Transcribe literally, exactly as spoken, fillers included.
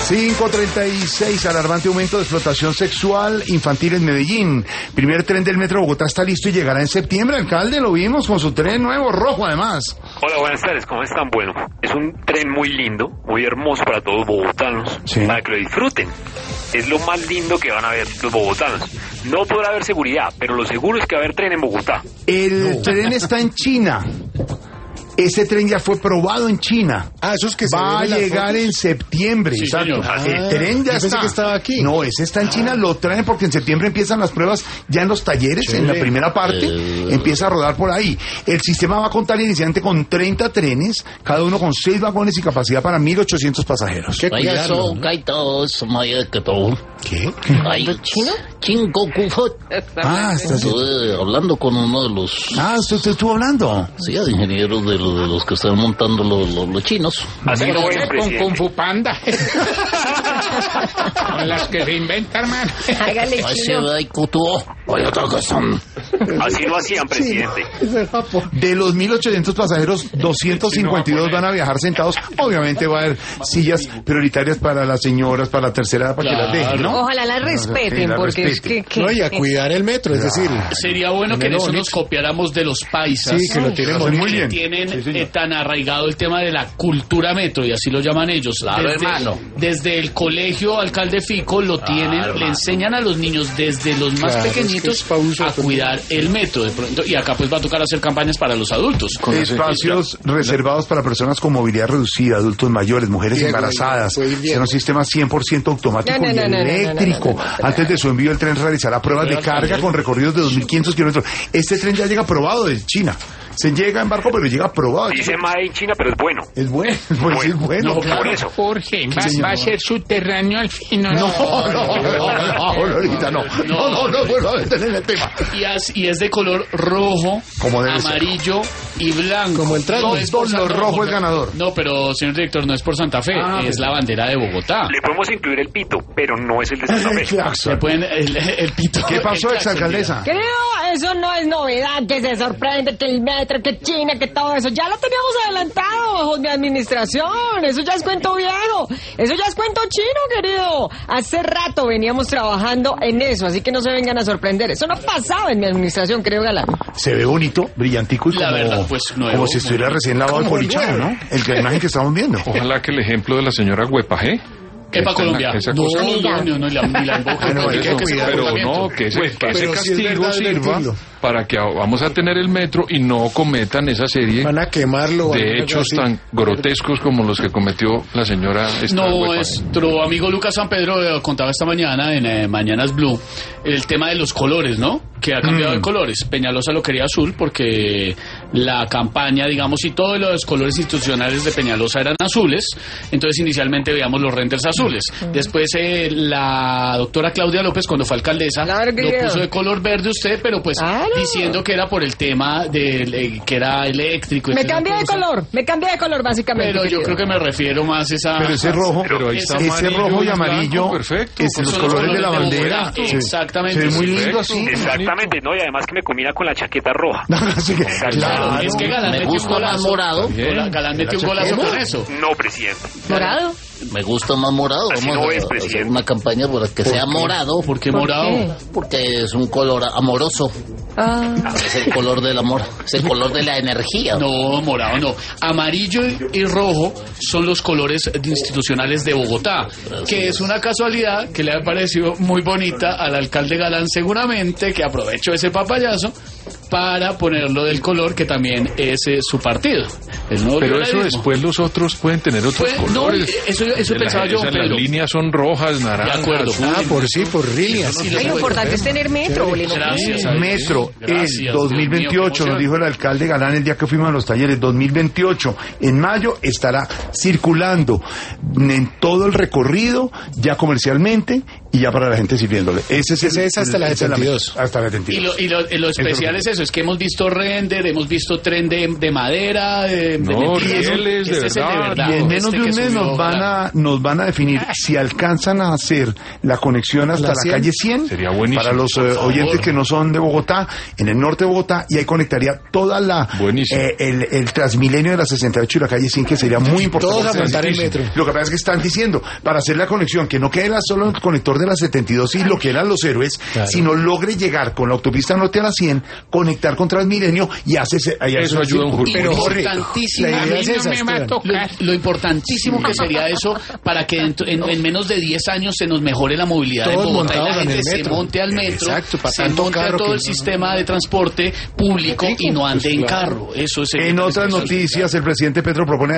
cinco treinta y seis, alarmante aumento de explotación sexual infantil en Medellín. Primer tren del Metro de Bogotá está listo y llegará en septiembre. Alcalde, lo vimos con su tren nuevo, rojo además. Hola, buenas tardes, ¿cómo están? Bueno, es un tren muy lindo, muy hermoso para todos los bogotanos, sí, para que lo disfruten. Es lo más lindo que van a ver los bogotanos. No podrá haber seguridad, pero lo seguro es que va a haber tren en Bogotá. El no. tren está en China. Ese tren ya fue probado en China. Ah, eso es que se va a llegar fotos en septiembre. Sí, exacto. Ah, el tren ya está. Que estaba aquí. No, ese está en China, ah. lo traen porque en septiembre empiezan las pruebas ya en los talleres, sí, en la primera parte, eh... empieza a rodar por ahí. El sistema va a contar inicialmente con treinta trenes, cada uno con seis vagones y capacidad para mil ochocientos pasajeros. ¿Qué cuidarlo, ¿no? ¿Qué? ¿De China? Chingo Kufot. Ah, está Estuve hablando con uno de los... Ah, ¿usted, usted estuvo hablando? Sí, de ingenieros de, de los que están montando los, los, los chinos. Así no es, con Kung Fu Panda. Con las que se inventan, hermano. Hágale chino. Así lo hacían, presidente. De los mil ochocientos pasajeros, doscientos cincuenta y dos van a viajar sentados. Obviamente va a haber sillas prioritarias para las señoras, para la tercera edad, para claro. que las dejen, ¿no? Ojalá las respeten, sí, la porque respeten. es que... que... No, y a cuidar el metro, es decir... Sería bueno que en eso nos copiáramos de los paisas. Sí, que lo tienen muy, muy bien. Tienen sí, eh, tan arraigado el tema de la cultura metro, y así lo llaman ellos. Claro, desde, hermano. Desde el colegio Alcalde Fico lo claro, tienen, hermano. Le enseñan a los niños desde los más claro, pequeñitos es que es a cuidar el metro. De pronto, y acá pues va a tocar hacer campañas para los adultos. Con espacios ese... reservados para personas con movilidad reducida, adultos mayores, mujeres bien, embarazadas. Será un sistema cien por ciento automático no, no, y no, eléctrico. No, no, no, no, no, Antes de su envío, el tren realizará pruebas de carga con recorridos de dos mil quinientos kilómetros. Este tren ya llega probado de China. Se llega en barco, pero llega probado. Dice Made in China, pero es bueno. Es bueno, pues bueno. es bueno. No, claro. Por eso. Jorge, va, sí, va a ser subterráneo al fin. No, no, no, no, no, Lolita, no. No, no, no, vuelvo a detener el tema. Y es, y es de color rojo, amarillo y blanco. Como el traje. No es por lo rojo es ganador. No, pero, señor director, no es por Santa Fe, ah, es la bandera de Bogotá. Le podemos incluir el pito, pero no es el de Santa Fe. Le pueden, el, el pito. ¿Qué pasó, exalcaldesa? Creo, eso no es novedad, que se sorprende, que el metro, que China, que todo eso, ya lo teníamos adelantado bajo mi administración, eso ya es cuento viejo, eso ya es cuento chino, querido. Hace rato veníamos trabajando en eso, así que no se vengan a sorprender, eso no pasaba en mi administración, creo, Galán. Se ve bonito, brillantico y como, la verdad, pues, nuevo, como si estuviera recién lavado el polichado, ¿no? El, la imagen que estamos viendo. Ojalá que el ejemplo de la señora Huepajé. Epa Colombia. Esa no, cosa. no, no, no, la, ni la invoca. No, hay que cuidar, pero no, que ese, que ese castigo si sirva para que vamos a tener el metro y no cometan esa serie van a quemarlo, de hechos tan grotescos como los que cometió la señora esta No, nuestro amigo Lucas San Pedro contaba esta mañana en eh, Mañanas Blue el tema de los colores, ¿no? Que ha cambiado mm. de colores. Peñalosa lo quería azul porque la campaña, digamos, y todos los colores institucionales de Peñalosa eran azules, entonces inicialmente veíamos los renders azules. Mm. Después eh, la doctora Claudia López, cuando fue alcaldesa, claro lo creo. puso de color verde usted, pero pues ah, no. diciendo que era por el tema de eh, que era eléctrico. Me cambié de color, me cambié de color básicamente. Pero querido. yo creo que me refiero más a esa... Pero ese rojo, pero ahí está ese rojo y amarillo, blanco, perfecto. Es los colores de la bandera. Sí. Exactamente. Se ve muy lindo así. Exactamente, ¿no? Y además que me combina con la chaqueta roja. No, así que, claro, claro, es que Galán me gusta más morado. Galán metió un golazo con eso. No, presidente. ¿Morado? Me gusta más morado. Así Vamos no a, es, a hacer una campaña para que sea morado. ¿Por qué ¿Por morado? qué? Porque es un color amoroso. Ah. Es el color del amor, es el color de la energía. No, morado no. Amarillo y rojo son los colores institucionales de Bogotá, que es una casualidad que le ha parecido muy bonita al alcalde Galán, seguramente, que aprovechó ese papayazo para ponerlo del color que también es eh, su partido. Pero eso después los otros pueden tener otros pues, colores. No, eso eso pensaba la, yo. O sea, pero... las líneas son rojas, naranjas. De acuerdo. Ah, por sí, por líneas. Sí, lo importante es tener metro, Bolino. Gracias. Metro, Gracias, el dos mil veintiocho, nos dijo el alcalde Galán el día que fuimos a los talleres, dos mil veintiocho, en mayo estará circulando en todo el recorrido, ya comercialmente, y ya para la gente sirviéndole. Ese es, Ese es hasta la setenta y dos. Hasta la setenta y dos. Y lo, y lo, y lo especial es, es eso, es que hemos visto render, hemos visto tren de, de madera, de, no, de rieles, este de, es el verdad. de verdad. Y en menos este de un que mes subió, nos van a nos van a definir si alcanzan a hacer la conexión hasta la, la calle cien. Sería buenísimo. Para los eh, oyentes que no son de Bogotá, en el norte de Bogotá, y ahí conectaría toda la eh, el, el Transmilenio de la sesenta y ocho y la calle cien, que sería muy importante. Todos a montar el metro. Lo que pasa es que están diciendo, para hacer la conexión, que no quede la, solo el conector de la setenta y dos y lo que eran los héroes, claro, sino logre llegar con la autopista norte a la cien, conectar con Transmilenio y hace ese, eso ayuda un Julio. Pero importantísimo, la idea es esa, no me va a tocar. Lo, lo importantísimo que sería eso para que en, en, en menos de diez años se nos mejore la movilidad todos en Bogotá y la gente se metro. monte al metro, exacto, para se monte a todo el que... sistema de transporte público y no ande en carro. Eso es en otras noticias, el presidente Petro propone